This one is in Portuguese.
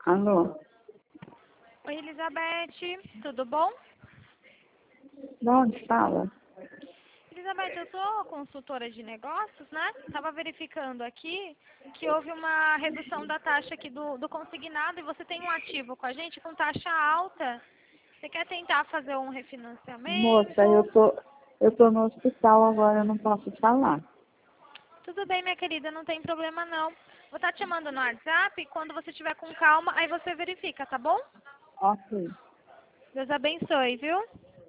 Alô? Oi, Elizabeth, tudo bom? De onde fala? Elizabeth, eu sou consultora de negócios, né? Estava verificando aqui que houve uma redução da taxa aqui do consignado e você tem um ativo com a gente com taxa alta. Você quer tentar fazer um Moça, refinanciamento? eu tô no hospital agora, eu não posso falar. Tudo bem, minha querida, não tem problema não. Vou estar te chamando no WhatsApp, quando você estiver com calma, aí você verifica, tá bom? Ok. Deus abençoe, viu?